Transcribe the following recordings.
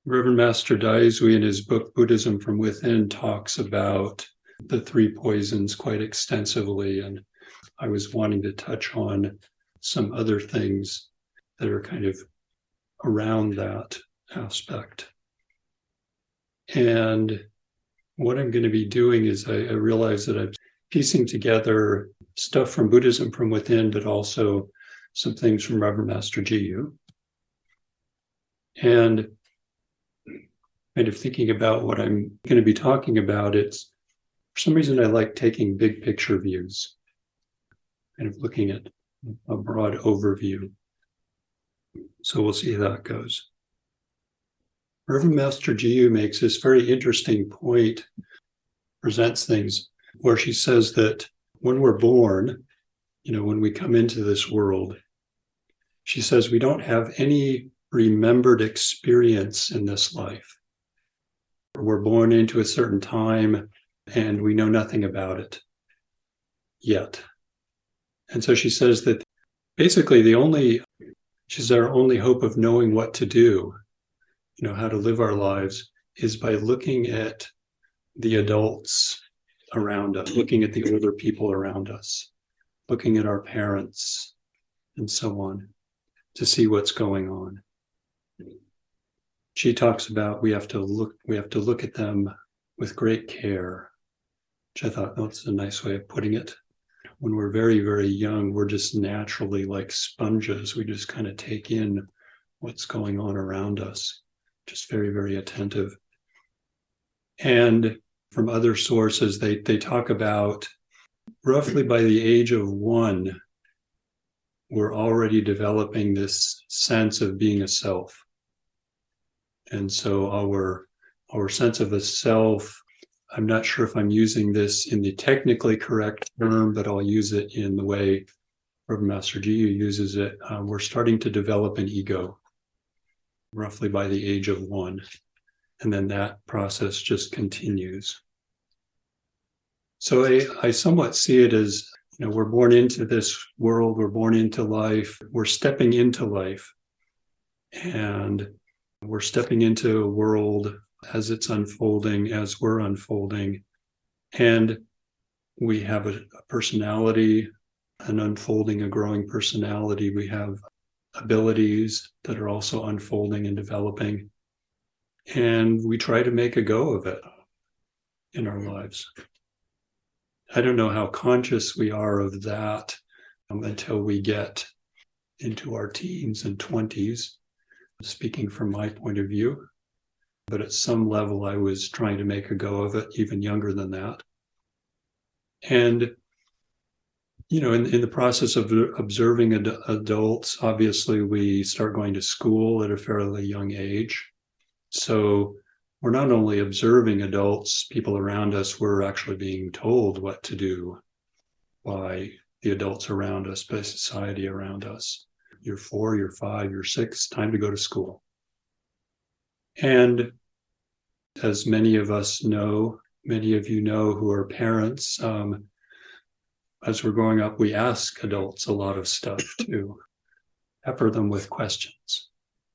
Reverend Master Daisui in his book Buddhism from Within talks about the three poisons quite extensively, and I was wanting to touch on some other things that are kind of around that aspect. And what I'm going to be doing is I realize that I'm piecing together stuff from Buddhism from Within, but also some things from Reverend Master Jiyu. And kind of thinking about what I'm going to be talking about, it's for some reason I like taking big picture views, kind of looking at a broad overview. So we'll see how that goes. Reverend Master Jiyu makes this very interesting point, presents things where she says that when we're born, when we come into this world, she says we don't have any remembered experience in this life. We're born into a certain time and we know nothing about it yet. And so she says that basically our only hope of knowing what to do, how to live our lives, is by looking at the adults around us, looking at the older people around us, looking at our parents and so on, to see what's going on. She talks about we have to look at them with great care, which I thought that's a nice way of putting it. When we're very, very young, we're just naturally like sponges. We just kind of take in what's going on around us, just very, very attentive. And from other sources, they talk about roughly by the age of 1, we're already developing this sense of being a self. And so our sense of a self, I'm not sure if I'm using this in the technically correct term, but I'll use it in the way Reverend Master Jiyu uses it. We're starting to develop an ego, roughly by the age of 1. And then that process just continues. So I somewhat see it as, we're born into this world, we're born into life, we're stepping into life. And we're stepping into a world as it's unfolding, as we're unfolding. And we have a personality, an unfolding, a growing personality. We have abilities that are also unfolding and developing. And we try to make a go of it in our lives. I don't know how conscious we are of that until we get into our teens and 20s. Speaking from my point of view, but at some level I was trying to make a go of it, even younger than that. And, in the process of observing adults, obviously we start going to school at a fairly young age. So we're not only observing adults, people around us, we're actually being told what to do by the adults around us, by society around us. You're 4, you're 5, you're 6, time to go to school. And as many of us know, many of you know who are parents, as we're growing up, we ask adults a lot of stuff too, pepper them with questions.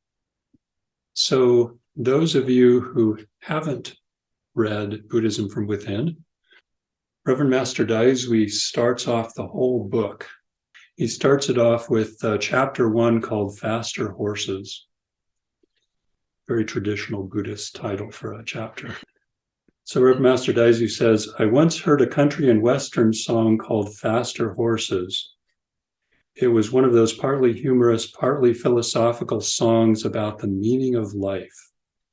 So those of you who haven't read Buddhism from Within, Reverend Master Daisui starts off the whole book. He starts it off with chapter 1 called Faster Horses. Very traditional Buddhist title for a chapter. So Reverend Master Daisui says, I once heard a country and Western song called Faster Horses. It was one of those partly humorous, partly philosophical songs about the meaning of life.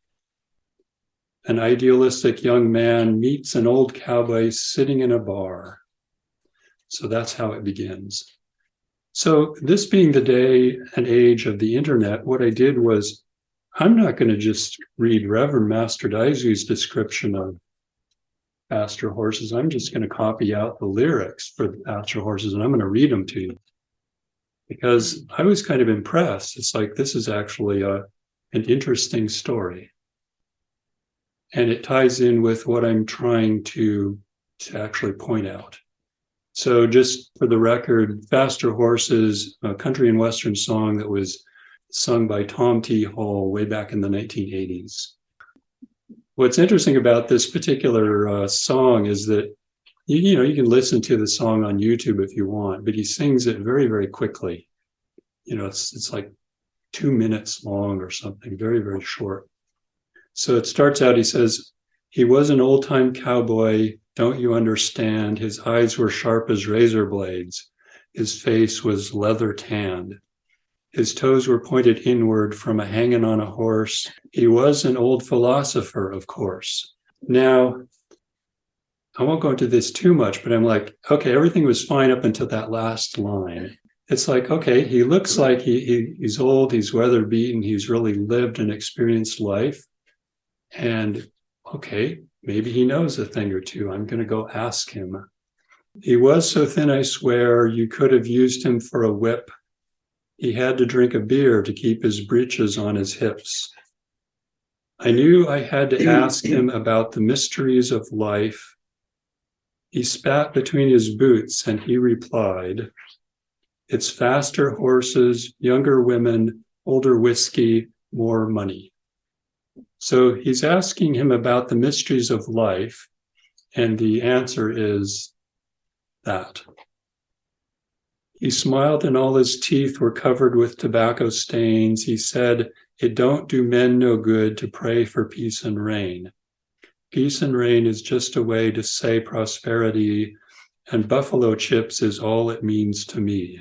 An idealistic young man meets an old cowboy sitting in a bar. So that's how it begins. So this being the day and age of the internet, what I did was, I'm not going to just read Reverend Master Daisui's description of Faster Horses. I'm just going to copy out the lyrics for the Faster Horses, and I'm going to read them to you. Because I was kind of impressed. It's like, this is actually an interesting story. And it ties in with what I'm trying to actually point out. So just for the record, Faster Horses, a country and Western song that was sung by Tom T. Hall way back in the 1980s. What's interesting about this particular song is that you can listen to the song on YouTube if you want, but he sings it very, very quickly. It's like 2 minutes long or something, very, very short. So it starts out, he says, "He was an old-time cowboy, don't you understand? His eyes were sharp as razor blades. His face was leather tanned. His toes were pointed inward from a hanging on a horse. He was an old philosopher, of course." Now, I won't go into this too much, but I'm like, okay, everything was fine up until that last line. It's like, okay, he looks like he's old, he's weather beaten, he's really lived and experienced life. And okay, maybe he knows a thing or two. I'm going to go ask him. "He was so thin, I swear, you could have used him for a whip. He had to drink a beer to keep his breeches on his hips. I knew I had to ask him about the mysteries of life. He spat between his boots and he replied, 'It's faster horses, younger women, older whiskey, more money.'" So he's asking him about the mysteries of life, and the answer is that. He smiled and all his teeth were covered with tobacco stains. He said, "It don't do men no good to pray for peace and rain. Peace and rain is just a way to say prosperity, and buffalo chips is all it means to me."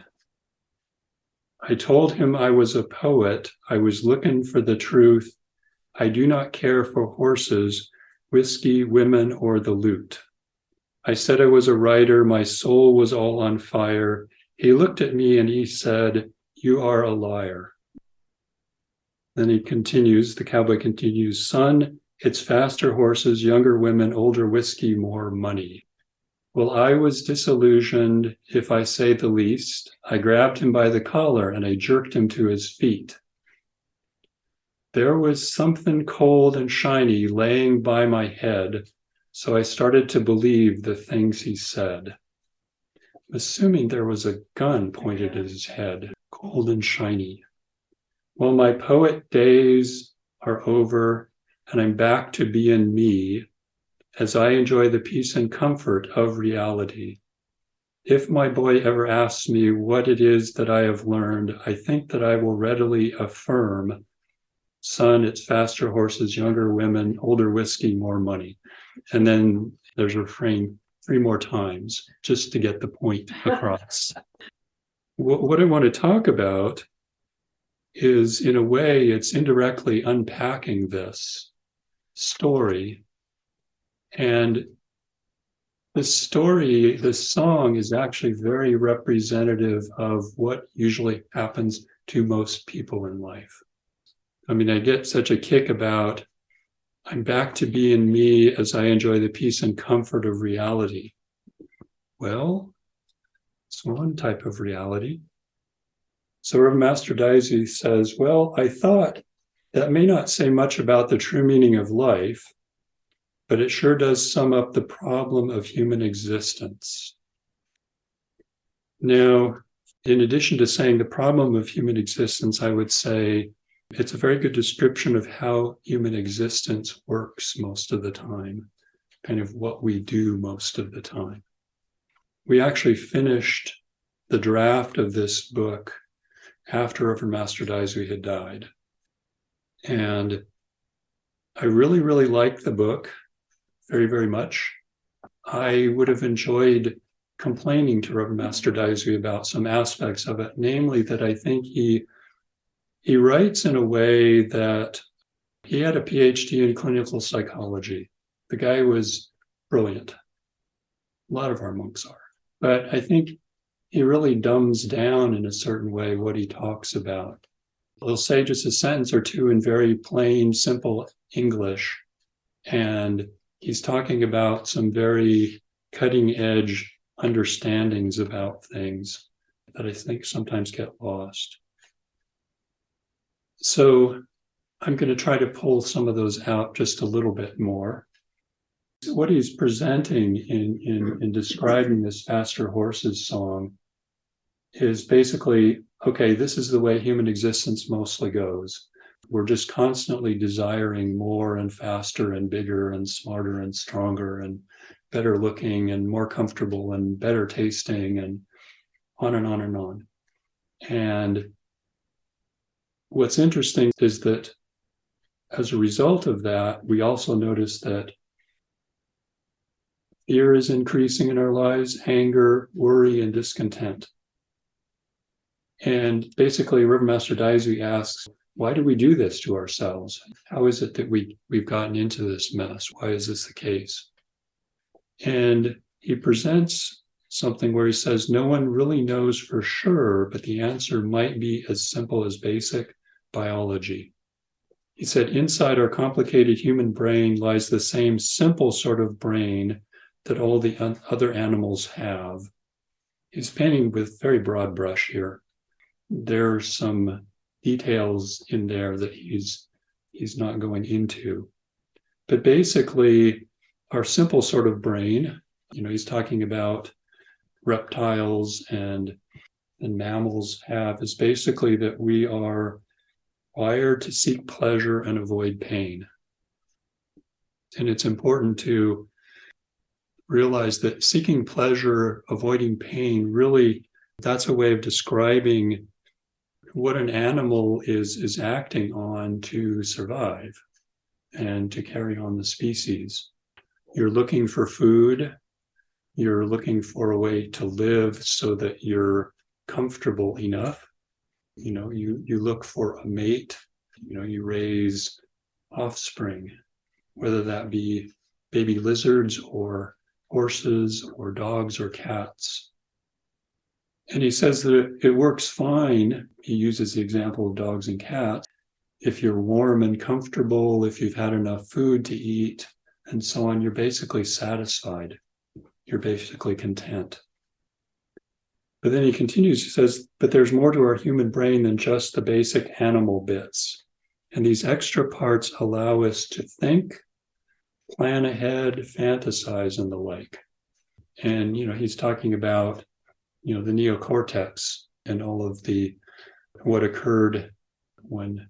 I told him I was a poet. I was looking for the truth. I do not care for horses, whiskey, women, or the loot. I said I was a writer. My soul was all on fire. He looked at me and he said, "You are a liar." Then he continues, the cowboy continues, "Son, it's faster horses, younger women, older whiskey, more money." Well, I was disillusioned, if I say the least. I grabbed him by the collar and I jerked him to his feet. There was something cold and shiny laying by my head, so I started to believe the things he said. Assuming there was a gun pointed at his head, cold and shiny. Well, my poet days are over, and I'm back to being me as I enjoy the peace and comfort of reality. If my boy ever asks me what it is that I have learned, I think that I will readily affirm, "Son, it's faster horses, younger women, older whiskey, more money." And then there's a refrain 3 more times just to get the point across. What I want to talk about is, in a way, it's indirectly unpacking this story. And this song is actually very representative of what usually happens to most people in life. I mean, I get such a kick about, I'm back to being me as I enjoy the peace and comfort of reality. Well, it's one type of reality. So Reverend Master Daisy says, well, I thought that may not say much about the true meaning of life, but it sure does sum up the problem of human existence. Now, in addition to saying the problem of human existence, I would say it's a very good description of how human existence works most of the time, kind of what we do most of the time. We actually finished the draft of this book after Reverend Master Daisy had died. And I really, really liked the book very, very much. I would have enjoyed complaining to Reverend Master Daisy about some aspects of it, namely that I think he writes in a way that he had a PhD in clinical psychology. The guy was brilliant. A lot of our monks are. But I think he really dumbs down in a certain way what he talks about. He'll say just a sentence or two in very plain, simple English, and he's talking about some very cutting-edge understandings about things that I think sometimes get lost. So I'm going to try to pull some of those out just a little bit more. What he's presenting in describing this Faster Horses song is basically okay, this is the way human existence mostly goes. We're just constantly desiring more and faster and bigger and smarter and stronger and better looking and more comfortable and better tasting and on and on and on. And what's interesting is that as a result of that, we also notice that fear is increasing in our lives, anger, worry, and discontent. And basically, River Master Daisy asks, why do we do this to ourselves? How is it that we've gotten into this mess? Why is this the case? And he presents something where he says, no one really knows for sure, but the answer might be as simple as basic biology. He said, inside our complicated human brain lies the same simple sort of brain that all the other animals have. He's painting with very broad brush here. There's some details in there that he's not going into. But basically, our simple sort of brain, he's talking about reptiles and mammals have, is basically that we are wired to seek pleasure and avoid pain. And it's important to realize that seeking pleasure, avoiding pain, really, that's a way of describing what an animal is acting on to survive and to carry on the species. You're looking for food. You're looking for a way to live so that you're comfortable enough. You look for a mate. You raise offspring, whether that be baby lizards or horses or dogs or cats. And he says that it works fine. He uses the example of dogs and cats. If you're warm and comfortable, if you've had enough food to eat, and so on, you're basically satisfied. You're basically content. But then he continues, he says, but there's more to our human brain than just the basic animal bits. And these extra parts allow us to think, plan ahead, fantasize, and the like. And, he's talking about the neocortex and all of what occurred when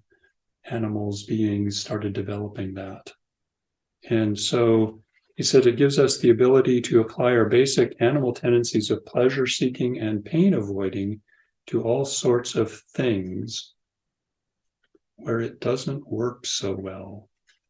beings started developing that. And so he said it gives us the ability to apply our basic animal tendencies of pleasure seeking and pain avoiding to all sorts of things where it doesn't work so well.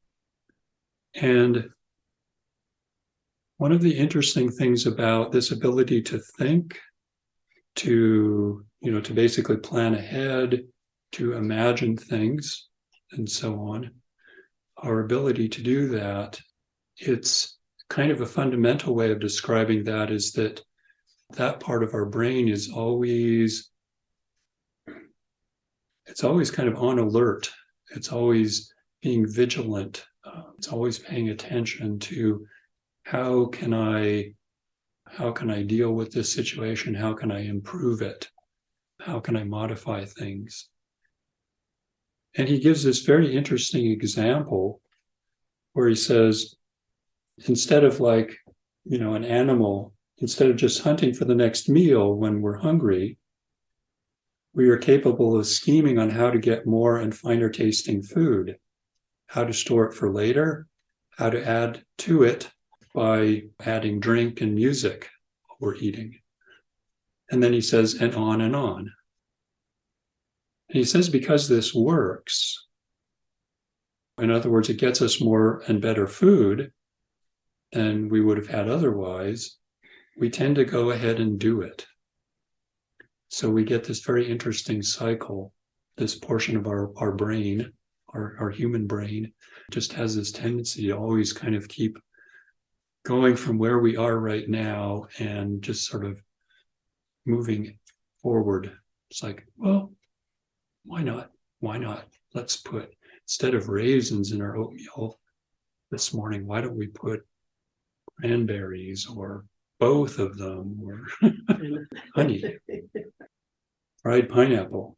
And one of the interesting things about this ability to think, to basically plan ahead, to imagine things, and so on, our ability to do that, it's kind of a fundamental way of describing that is that part of our brain is always kind of on alert. It's always being vigilant. It's always paying attention to how can I deal with this situation? How can I improve it? How can I modify things? And he gives this very interesting example where he says, instead of an animal, instead of just hunting for the next meal when we're hungry, we are capable of scheming on how to get more and finer tasting food, how to store it for later, how to add to it by adding drink and music while we're eating. And then he says, and on and on. And he says, because this works, in other words, it gets us more and better food than we would have had otherwise, we tend to go ahead and do it. So we get this very interesting cycle. This portion of our brain, our human brain, just has this tendency to always kind of keep going from where we are right now and just sort of moving forward. It's like, well, why not? Why not? Let's put, instead of raisins in our oatmeal this morning, why don't we put cranberries or both of them or honey, fried pineapple.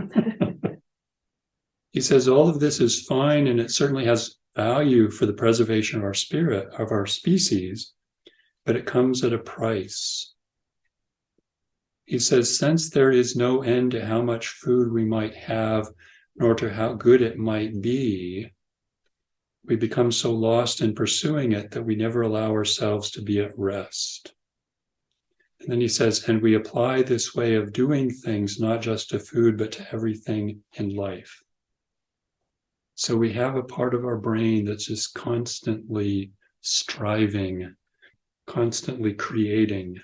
He says all of this is fine and it certainly has value for the preservation of our spirit, of our species, but it comes at a price. He says, since there is no end to how much food we might have, nor to how good it might be, we become so lost in pursuing it that we never allow ourselves to be at rest. And then he says, and we apply this way of doing things not just to food, but to everything in life. So we have a part of our brain that's just constantly striving, constantly creating.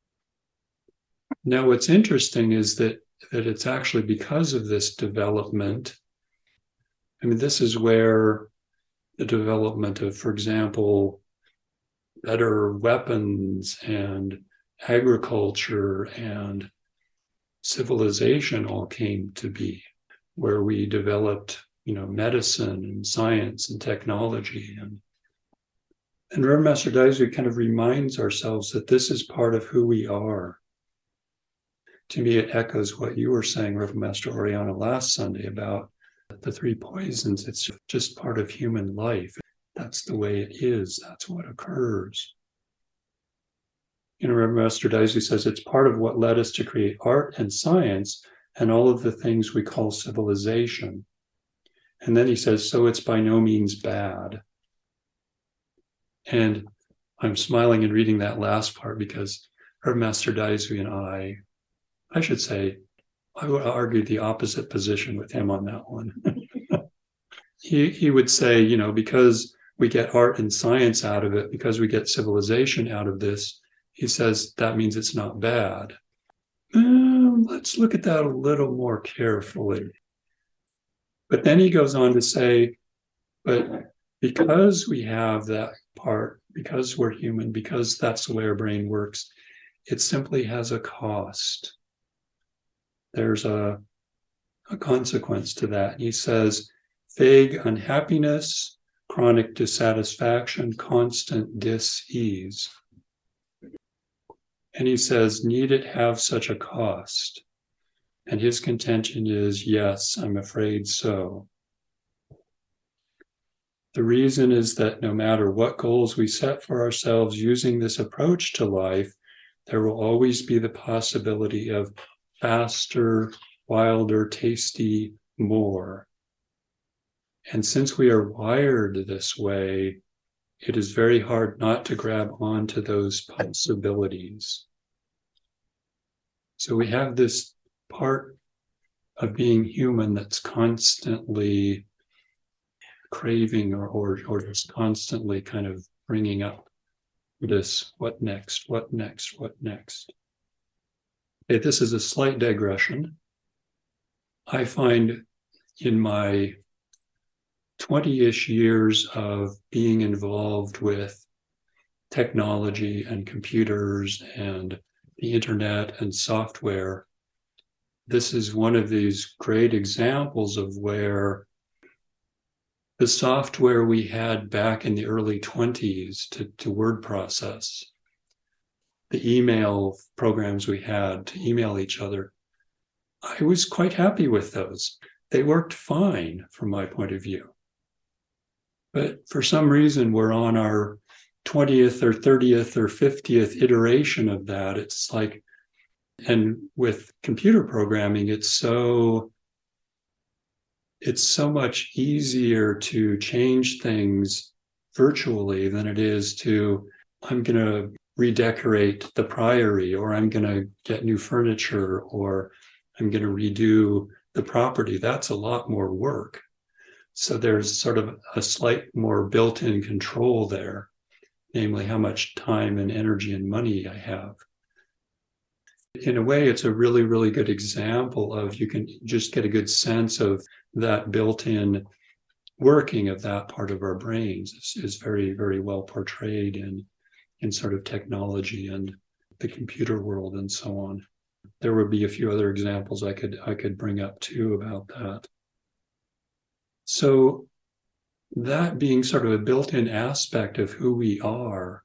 Now, what's interesting is that it's actually because of this development. I mean, this is where the development of, for example, better weapons and agriculture and civilization all came to be, where we developed, medicine and science and technology. And Reverend Master Daisui kind of reminds ourselves that this is part of who we are. To me, it echoes what you were saying, Reverend Master Oriana, last Sunday about the three poisons. It's just part of human life. That's the way it is. That's what occurs. Reverend Master Daisui says it's part of what led us to create art and science and all of the things we call civilization. And then he says, so it's by no means bad. And I'm smiling and reading that last part because Reverend Master Daisui and I should say, I would argue the opposite position with him on that one. He would say, because we get art and science out of it, because we get civilization out of this, he says that means it's not bad. Let's look at that a little more carefully. But then he goes on to say, but because we have that part, because we're human, because that's the way our brain works, it simply has a cost. There's a consequence to that. He says, vague unhappiness, chronic dissatisfaction, constant dis-ease. And he says, need it have such a cost? And his contention is, yes, I'm afraid so. The reason is that no matter what goals we set for ourselves using this approach to life, there will always be the possibility of faster, wilder, tasty, more. And since we are wired this way, it is very hard not to grab onto those possibilities. So we have this part of being human that's constantly craving or just constantly kind of bringing up this, what next, what next, what next? Okay, this is a slight digression. I find in my 20-ish years of being involved with technology and computers and the internet and software, this is one of these great examples of where the software we had back in the early 20s to word process, the email programs we had to email each other, I was quite happy with those. They worked fine from my point of view. But for some reason, we're on our 20th or 30th or 50th iteration of that. It's like, and with computer programming, it's so much easier to change things virtually than it is to, I'm going to redecorate the priory, or I'm going to get new furniture, or I'm going to redo the property. That's a lot more work. So there's sort of a slight more built-in control there, namely how much time and energy and money I have. In a way, it's a really, really good example of, you can just get a good sense of that built-in working of that part of our brains is very, very well portrayed in sort of technology and the computer world and so on. There would be a few other examples I could bring up too about that. So that being sort of a built-in aspect of who we are,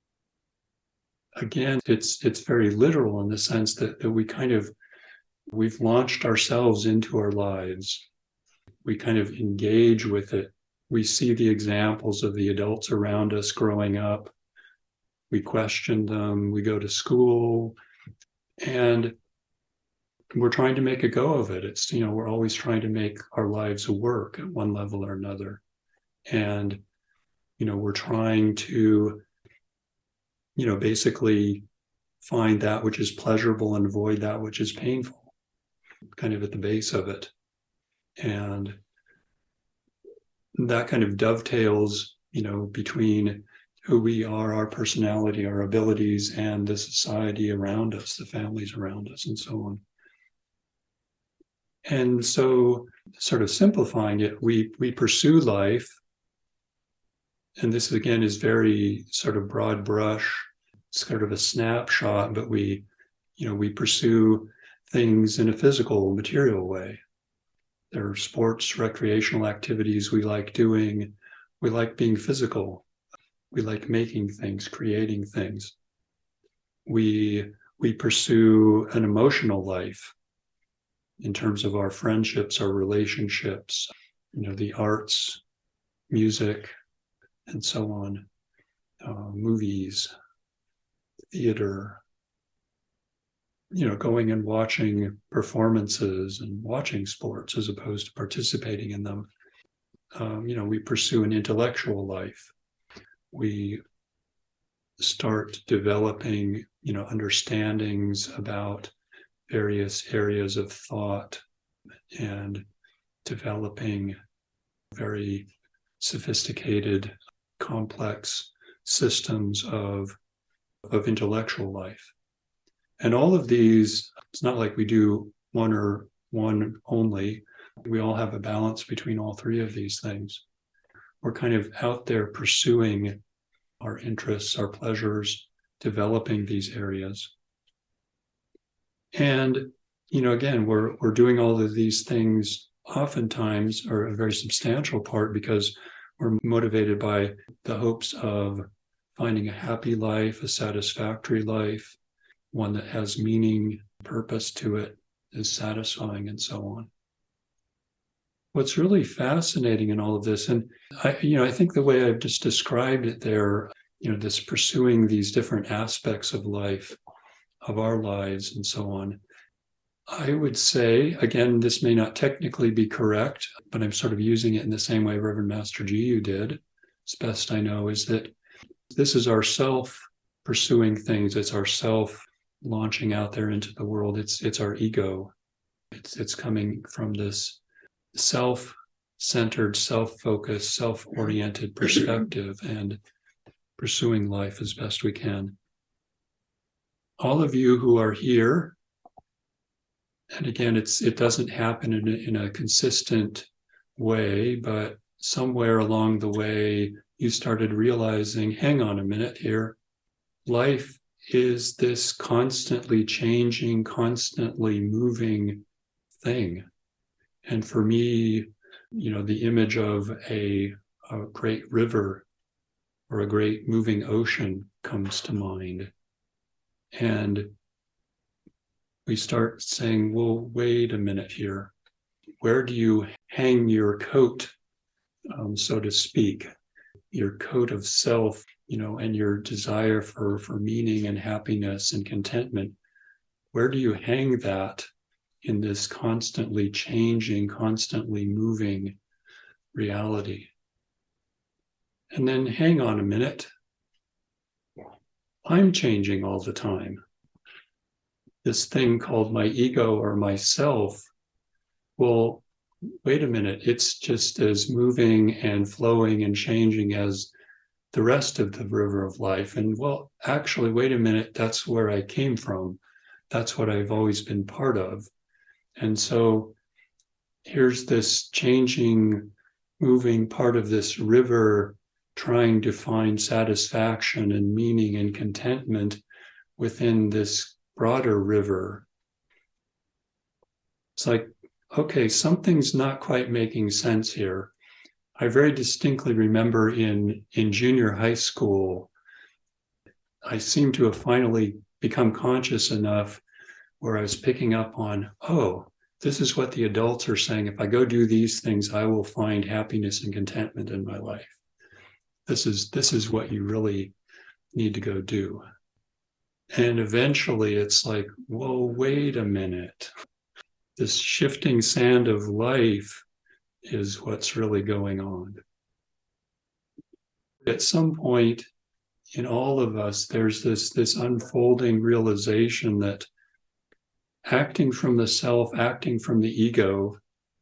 again, it's very literal in the sense that we've launched ourselves into our lives. We kind of engage with it. We see the examples of the adults around us growing up. We question them. We go to school. And we're trying to make a go of it. It's, we're always trying to make our lives work at one level or another. And, we're trying to, basically find that which is pleasurable and avoid that which is painful, kind of at the base of it. And that kind of dovetails, between who we are, our personality, our abilities, and the society around us, the families around us, and so on. And so, sort of simplifying it, we pursue life. And this, again, is very sort of broad brush, sort of a snapshot, but we pursue things in a physical, material way. There are sports, recreational activities we like doing. We like being physical. We like making things, creating things. We pursue an emotional life in terms of our friendships, our relationships, the arts, music, and so on, movies, theater, going and watching performances and watching sports as opposed to participating in them. We pursue an intellectual life. We start developing, understandings about various areas of thought and developing very sophisticated, complex systems of intellectual life. And all of these, it's not like we do one or one only. We all have a balance between all three of these things. We're kind of out there pursuing our interests, our pleasures, developing these areas. And, again, we're doing all of these things oftentimes, or a very substantial part, because we're motivated by the hopes of finding a happy life, a satisfactory life, one that has meaning, purpose to it, is satisfying, and so on. What's really fascinating in all of this, and I think the way I've just described it there, this pursuing these different aspects of life, of our lives, and so on, I would say, again, this may not technically be correct, but I'm sort of using it in the same way Reverend Master Jiyu did, as best I know, is that this is our self pursuing things. It's our self launching out there into the world. It's our ego. It's coming from this self-centered, self-focused, self-oriented perspective and pursuing life as best we can. All of you who are here, and again, it doesn't happen in a consistent way, but somewhere along the way, you started realizing, hang on a minute here, life is this constantly changing, constantly moving thing. And for me, the image of a great river or a great moving ocean comes to mind. And we start saying, well, wait a minute here. Where do you hang your coat, so to speak, your coat of self, and your desire for meaning and happiness and contentment? Where do you hang that in this constantly changing, constantly moving reality? And then hang on a minute. I'm changing all the time. This thing called my ego or myself, well, wait a minute, it's just as moving and flowing and changing as the rest of the river of life. And well, actually, wait a minute, that's where I came from. That's what I've always been part of. And so here's this changing, moving part of this river trying to find satisfaction and meaning and contentment within this broader river. It's like, okay, something's not quite making sense here. I very distinctly remember in junior high school, I seem to have finally become conscious enough where I was picking up on, oh, this is what the adults are saying. If I go do these things, I will find happiness and contentment in my life. This is what you really need to go do. And eventually it's like, whoa, wait a minute. This shifting sand of life is what's really going on. At some point in all of us, there's this unfolding realization that acting from the self, acting from the ego,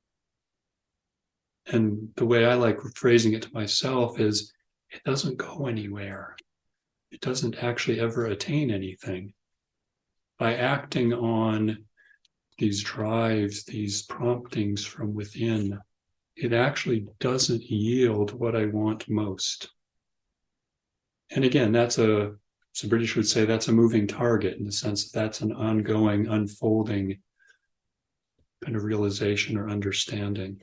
and the way I like phrasing it to myself is, it doesn't go anywhere. It doesn't actually ever attain anything. By acting on these drives, these promptings from within, it actually doesn't yield what I want most. And again, so British would say that's a moving target, in the sense that that's an ongoing, unfolding kind of realization or understanding.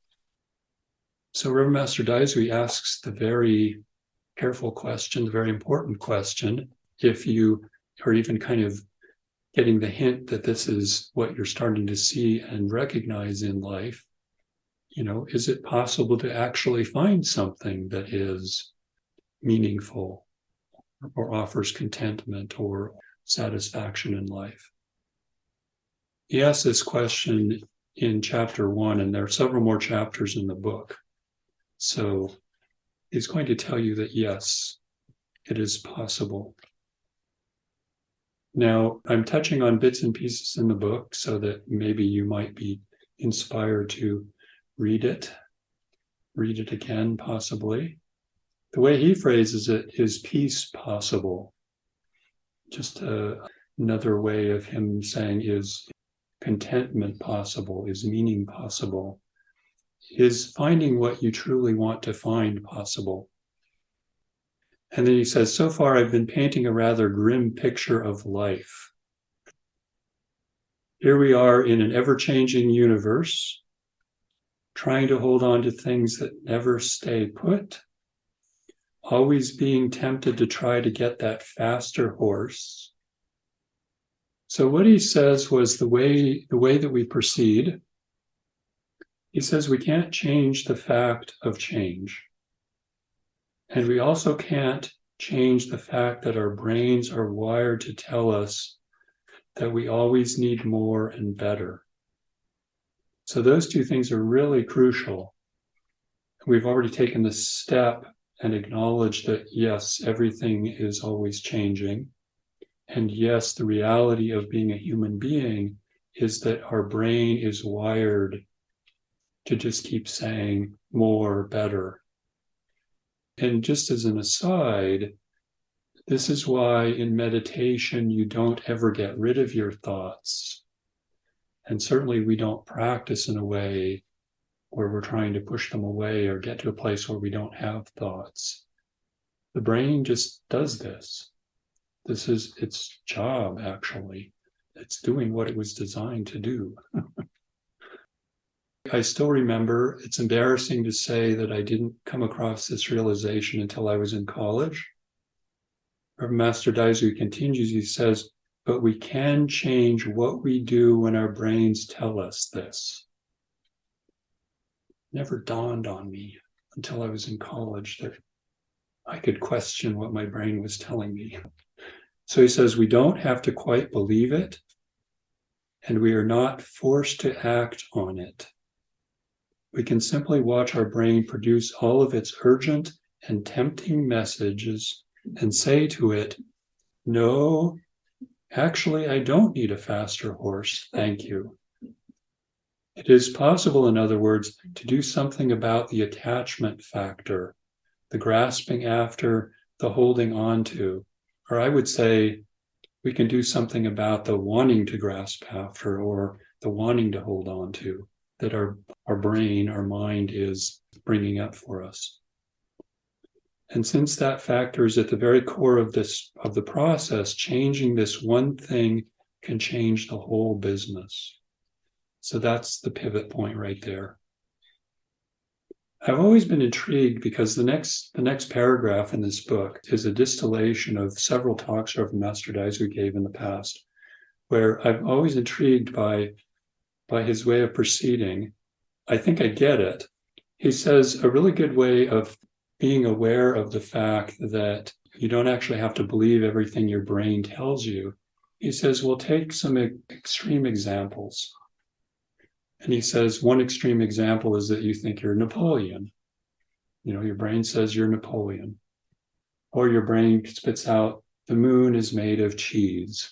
So Reverend Master Daisui asks the very careful question, the very important question, if you are even kind of getting the hint that this is what you're starting to see and recognize in life, is it possible to actually find something that is meaningful or offers contentment or satisfaction in life? He asks this question in chapter 1, and there are several more chapters in the book. So he's going to tell you that, yes, it is possible. Now, I'm touching on bits and pieces in the book so that maybe you might be inspired to read it again, possibly. The way he phrases it is peace possible. Just another way of him saying is contentment possible, is meaning possible, is finding what you truly want to find possible. And then he says, so far I've been painting a rather grim picture of life. Here we are in an ever-changing universe, trying to hold on to things that never stay put, always being tempted to try to get that faster horse. So what he says was the way that we proceed. He says we can't change the fact of change. And we also can't change the fact that our brains are wired to tell us that we always need more and better. So those two things are really crucial. We've already taken the step and acknowledged that, yes, everything is always changing. And yes, the reality of being a human being is that our brain is wired to just keep saying more, better. And just as an aside, this is why in meditation you don't ever get rid of your thoughts. And certainly we don't practice in a way where we're trying to push them away or get to a place where we don't have thoughts. The brain just does this. This is its job, actually. It's doing what it was designed to do. I still remember, it's embarrassing to say that I didn't come across this realization until I was in college. Reverend Master Daisui continues, he says, but we can change what we do when our brains tell us this. Never dawned on me until I was in college that I could question what my brain was telling me. So he says, we don't have to quite believe it, and we are not forced to act on it. We can simply watch our brain produce all of its urgent and tempting messages and say to it, no, actually, I don't need a faster horse, thank you. It is possible, in other words, to do something about the attachment factor, the grasping after, the holding on to, or I would say we can do something about the wanting to grasp after or the wanting to hold on to that our brain, our mind is bringing up for us. And since that factor is at the very core of the process, changing this one thing can change the whole business. So that's the pivot point right there. I've always been intrigued because the next paragraph in this book is a distillation of several talks Reverend Master Daisui gave in the past, where I'm always intrigued by his way of proceeding. I think I get it. He says a really good way of being aware of the fact that you don't actually have to believe everything your brain tells you. He says, well, take some extreme examples. And he says one extreme example is that you think you're Napoleon. Your brain says you're Napoleon. Or your brain spits out, the moon is made of cheese.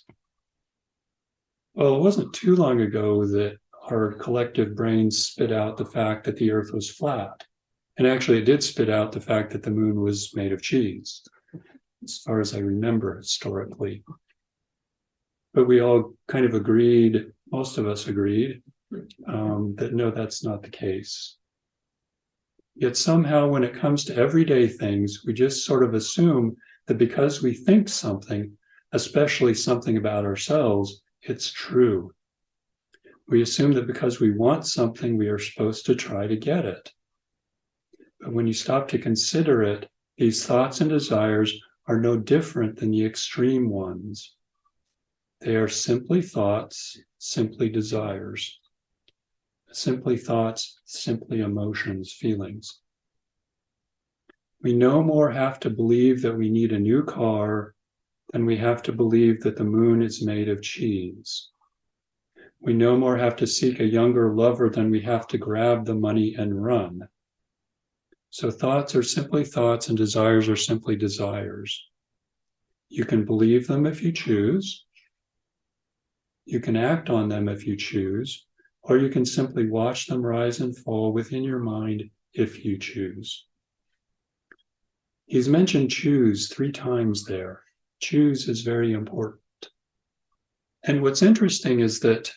Well, it wasn't too long ago that our collective brains spit out the fact that the earth was flat. And actually, it did spit out the fact that the moon was made of cheese, as far as I remember historically. But we all kind of agreed, most of us agreed, that no, that's not the case. Yet somehow, when it comes to everyday things, we just sort of assume that because we think something, especially something about ourselves, it's true. We assume that because we want something, we are supposed to try to get it. But when you stop to consider it, these thoughts and desires are no different than the extreme ones. They are simply thoughts, simply desires. Simply thoughts, simply emotions, feelings. We no more have to believe that we need a new car than we have to believe that the moon is made of cheese. We no more have to seek a younger lover than we have to grab the money and run. So thoughts are simply thoughts and desires are simply desires. You can believe them if you choose. You can act on them if you choose, or you can simply watch them rise and fall within your mind if you choose. He's mentioned choose 3 times there. Choose is very important. And what's interesting is that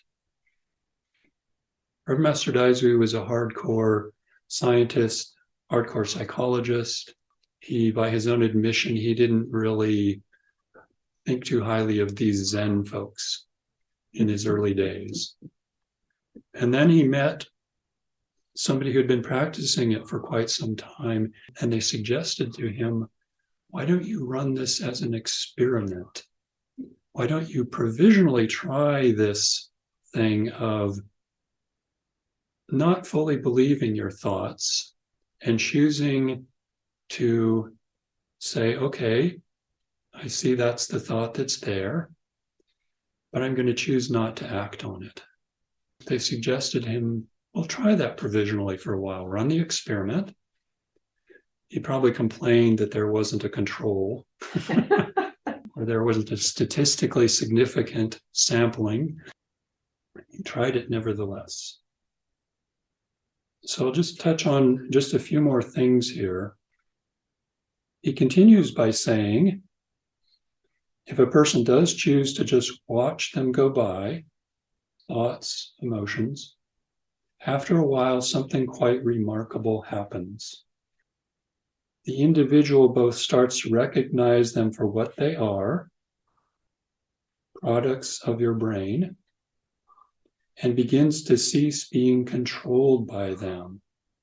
Reverend Master Daisui was a hardcore scientist, hardcore psychologist. He, by his own admission, he didn't really think too highly of these Zen folks in his early days. And then he met somebody who had been practicing it for quite some time, and they suggested to him, why don't you run this as an experiment? Why don't you provisionally try this thing of not fully believing your thoughts and choosing to say, okay, I see that's the thought that's there, but I'm going to choose not to act on it. They suggested him, well, try that provisionally for a while, run the experiment. He probably complained that there wasn't a control or there wasn't a statistically significant sampling. He tried it nevertheless. So I'll just touch on just a few more things here. He continues by saying, if a person does choose to just watch them go by, thoughts, emotions, after a while, something quite remarkable happens. The individual both starts to recognize them for what they are, products of your brain, and begins to cease being controlled by them.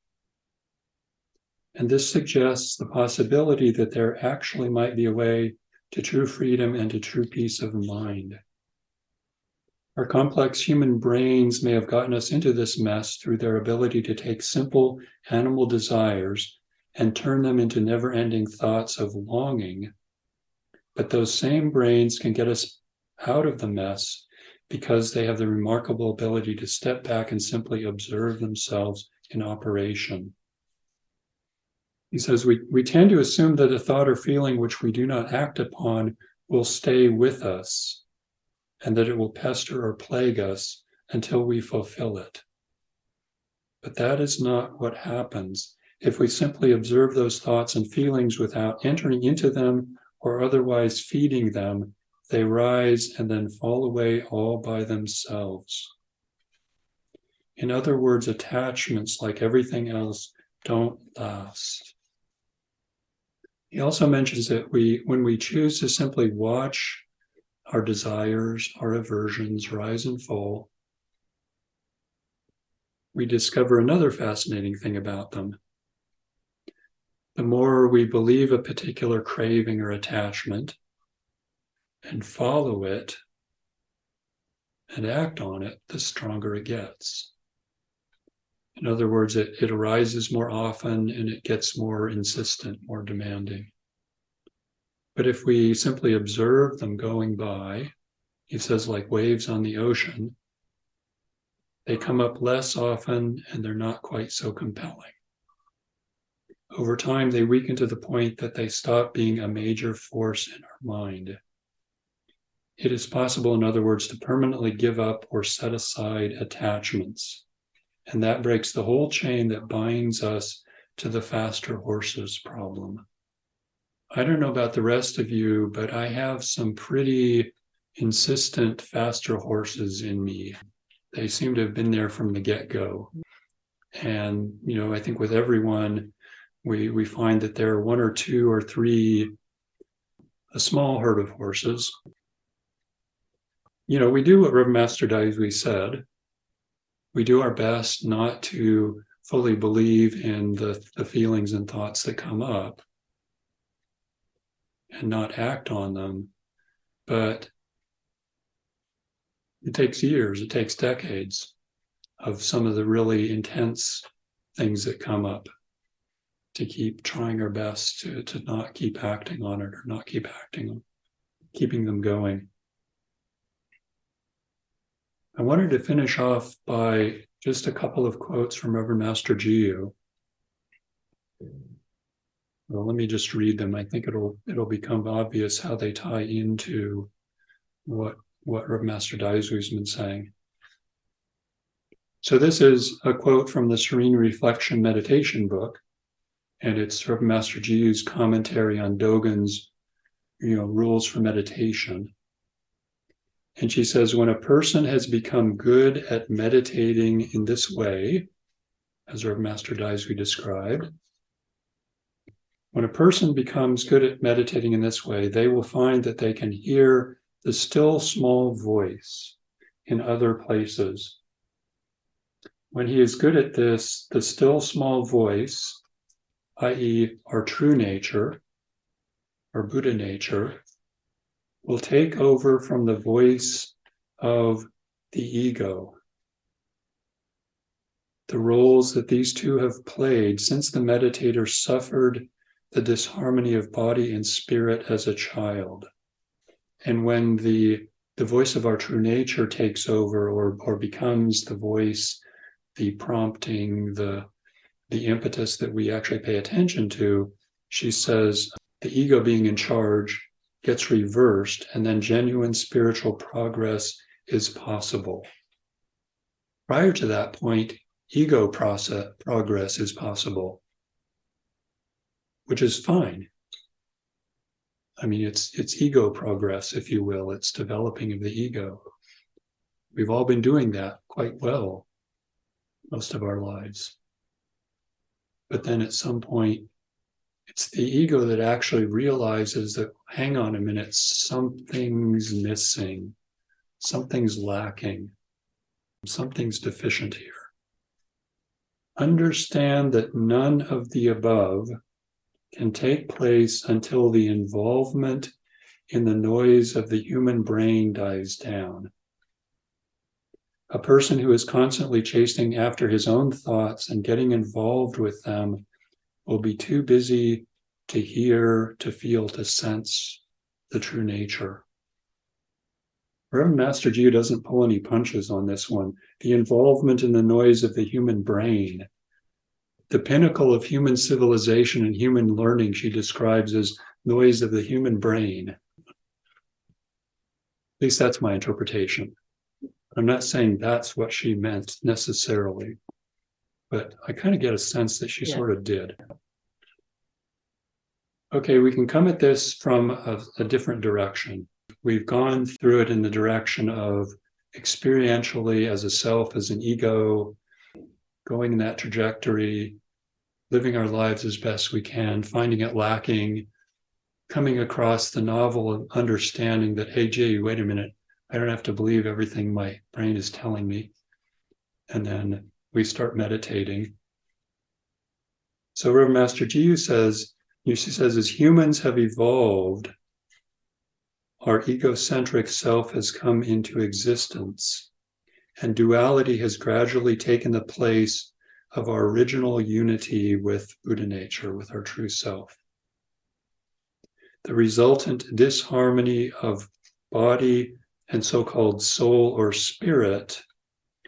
And this suggests the possibility that there actually might be a way to true freedom and to true peace of mind. Our complex human brains may have gotten us into this mess through their ability to take simple animal desires and turn them into never-ending thoughts of longing. But those same brains can get us out of the mess because they have the remarkable ability to step back and simply observe themselves in operation. He says, we tend to assume that a thought or feeling which we do not act upon will stay with us, and that it will pester or plague us until we fulfill it. But that is not what happens. If we simply observe those thoughts and feelings without entering into them or otherwise feeding them, they rise and then fall away all by themselves. In other words, attachments, like everything else, don't last. He also mentions that when we choose to simply watch our desires, our aversions rise and fall, we discover another fascinating thing about them. The more we believe a particular craving or attachment and follow it and act on it, the stronger it gets. In other words, it arises more often and it gets more insistent, more demanding. But if we simply observe them going by, he says, like waves on the ocean, They come up less often and they're not quite so compelling. Over time, they weaken to the point that they stop being a major force in our mind. It is possible, in other words, to permanently give up or set aside attachments. And that breaks the whole chain that binds us to the faster horses problem. I don't know about the rest of you, but I have some pretty insistent faster horses in me. They seem to have been there from the get-go. And, I think with everyone, we find that there are one or two or three, a small herd of horses. We do what Reverend Master Daisui said. We do our best not to fully believe in the feelings and thoughts that come up and not act on them. But it takes years, it takes decades of some of the really intense things that come up to keep trying our best to not keep acting on it or not keep keeping them going. I wanted to finish off by just a couple of quotes from Reverend Master Jiyu. Well, let me just read them. I think it'll become obvious how they tie into what Reverend Master Daisui's been saying. So this is a quote from the Serene Reflection Meditation book, and it's Reverend Master Jiyu's commentary on Dogen's, rules for meditation. And she says, when a person has become good at meditating in this way, as Reverend Master Daisui described, when a person becomes good at meditating in this way, they will find that they can hear the still small voice in other places. When he is good at this, the still small voice, i.e., our true nature, our Buddha nature, will take over from the voice of the ego. The roles that these two have played since the meditator suffered the disharmony of body and spirit as a child. And when the voice of our true nature takes over or becomes the voice, the prompting, the impetus that we actually pay attention to, she says, the ego being in charge gets reversed, and then genuine spiritual progress is possible. Prior to that point, ego progress is possible, which is fine. I mean, it's ego progress, if you will. It's developing of the ego. We've all been doing that quite well most of our lives. But then at some point, it's the ego that actually realizes that, hang on a minute, something's missing, something's lacking, something's deficient here. Understand that none of the above can take place until the involvement in the noise of the human brain dies down. A person who is constantly chasing after his own thoughts and getting involved with them will be too busy to hear, to feel, to sense the true nature. Reverend Master Jiyu doesn't pull any punches on this one. The involvement in the noise of the human brain, the pinnacle of human civilization and human learning, she describes as noise of the human brain. At least that's my interpretation. I'm not saying that's what she meant necessarily, but I kind of get a sense that she sort of did. Okay, we can come at this from a different direction. We've gone through it in the direction of experientially as a self, as an ego, going in that trajectory, living our lives as best we can, finding it lacking, coming across the novel understanding that, hey, gee, wait a minute, I don't have to believe everything my brain is telling me. And then we start meditating. So Reverend Master Jiyu says, she says, as humans have evolved, our egocentric self has come into existence, and duality has gradually taken the place of our original unity with Buddha nature, with our true self. The resultant disharmony of body and so-called soul or spirit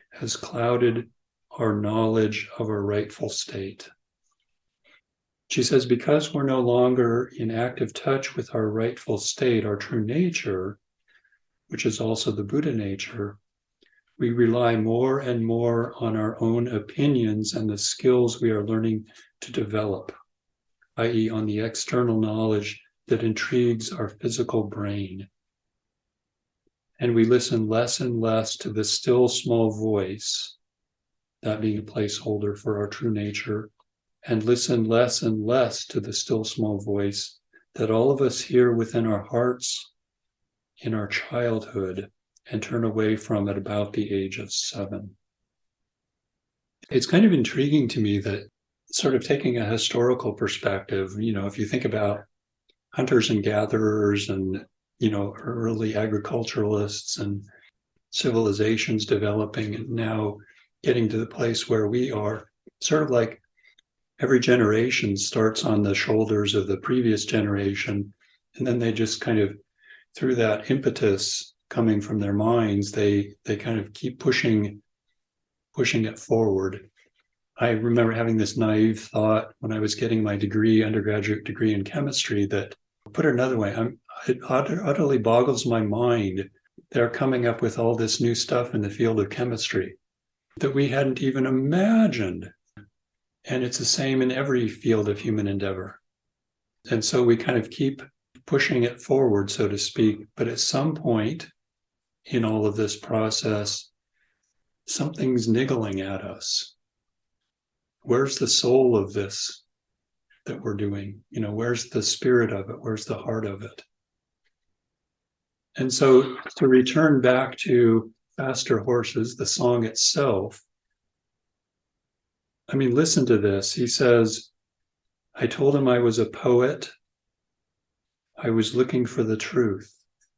has clouded our knowledge of our rightful state. She says, because we're no longer in active touch with our rightful state, our true nature, which is also the Buddha nature, we rely more and more on our own opinions and the skills we are learning to develop, i.e., on the external knowledge that intrigues our physical brain. And we listen less and less to the still small voice, that being a placeholder for our true nature, and listen less and less to the still small voice that all of us hear within our hearts in our childhood and turn away from at about the age of 7. It's kind of intriguing to me that, sort of taking a historical perspective, if you think about hunters and gatherers and, early agriculturalists and civilizations developing and now getting to the place where we are, sort of like every generation starts on the shoulders of the previous generation, and then they just kind of, through that impetus coming from their minds, they kind of keep pushing it forward. I remember having this naive thought when I was getting my undergraduate degree in chemistry, that, put it another way, it utterly boggles my mind. They're coming up with all this new stuff in the field of chemistry that we hadn't even imagined. And it's the same in every field of human endeavor. And so we kind of keep pushing it forward, so to speak. But at some point in all of this process, something's niggling at us. Where's the soul of this that we're doing? Where's the spirit of it? Where's the heart of it? And so to return back to Faster Horses, the song itself, listen to this. He says, I told him I was a poet. I was looking for the truth.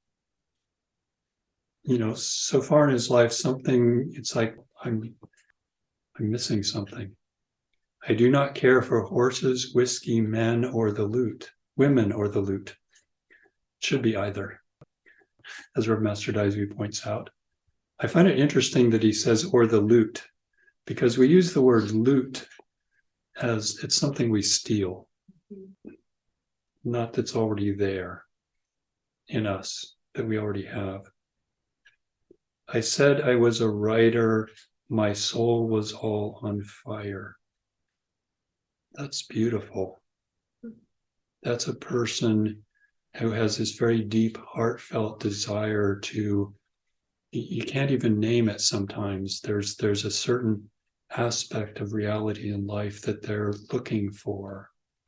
So far in his life, it's like I'm missing something. I do not care for horses, whiskey, men, or the lute, women, or the lute. Should be either, as Rev. Master Daisy points out. I find it interesting that he says, or the lute, because we use the word lute as it's something we steal, not that's already there in us, that we already have. I said I was a writer, my soul was all on fire. That's beautiful. That's a person who has this very deep, heartfelt desire to, you can't even name it sometimes. There's a certain aspect of reality in life that they're looking for.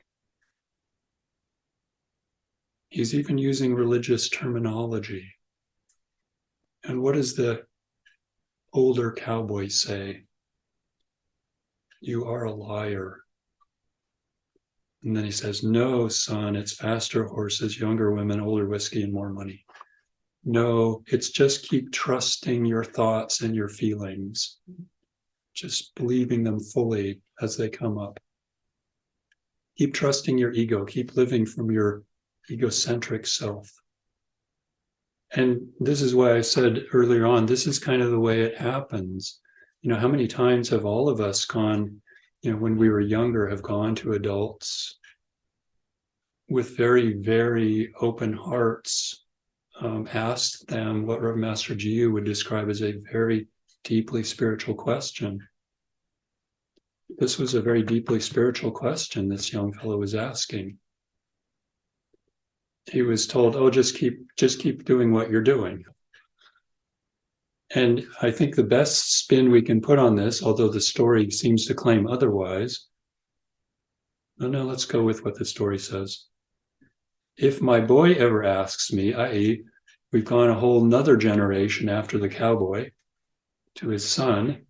He's even using religious terminology. And what does the older cowboy say? You are a liar. And then he says, no, son, it's faster horses, younger women, older whiskey, and more money. No, it's just keep trusting your thoughts and your feelings. Just believing them fully as they come up. Keep trusting your ego. Keep living from your egocentric self. And this is why I said earlier on, this is kind of the way it happens. How many times have all of us gone, when we were younger, have gone to adults with very, very open hearts, asked them what Rev. Master Jiyu would describe as a very deeply spiritual question. This was a very deeply spiritual question this young fellow was asking. He was told, oh, just keep doing what you're doing. And I think the best spin we can put on this, although the story seems to claim otherwise, no, let's go with what the story says. If my boy ever asks me, i.e., we've gone a whole nother generation after the cowboy to his son,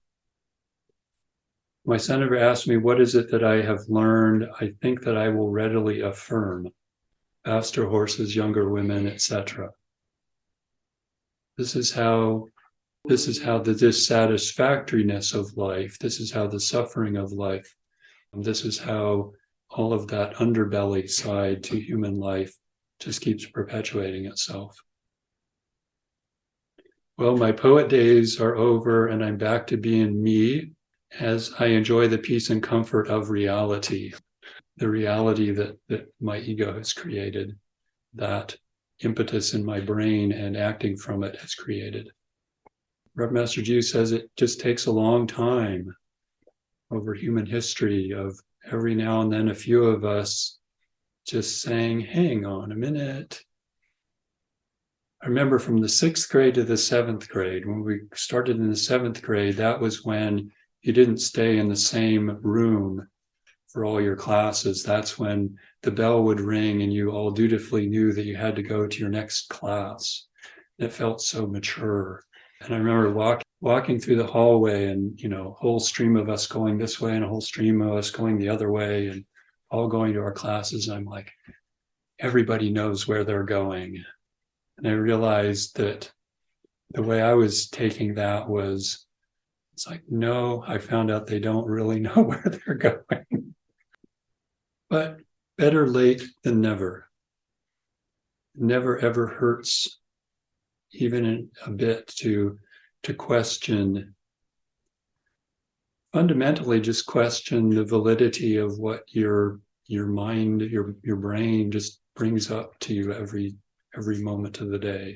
my son ever asks me, what is it that I have learned? I think that I will readily affirm. Faster horses, younger women, etc. This is how the dissatisfactoriness of life, this is how the suffering of life, this is how all of that underbelly side to human life just keeps perpetuating itself. Well, my poet days are over and I'm back to being me as I enjoy the peace and comfort of reality, the reality that my ego has created, that impetus in my brain and acting from it has created. Rev Master Ju says it just takes a long time over human history of every now and then a few of us just saying, hang on a minute. I remember from the 6th grade to the 7th grade, when we started in the 7th grade, that was when you didn't stay in the same room for all your classes. That's when the bell would ring and you all dutifully knew that you had to go to your next class. It felt so mature. And I remember walking through the hallway and, a whole stream of us going this way and a whole stream of us going the other way and all going to our classes. And I'm like, everybody knows where they're going. And I realized that the way I was taking that was, it's like, no, I found out they don't really know where they're going. But better late than never. Never ever hurts, even a bit, to question, fundamentally just question the validity of what your mind, your brain just brings up to you every moment of the day.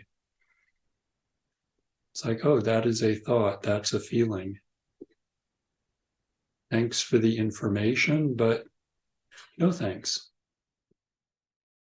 It's like, oh, that is a thought, that's a feeling. Thanks for the information, but no thanks.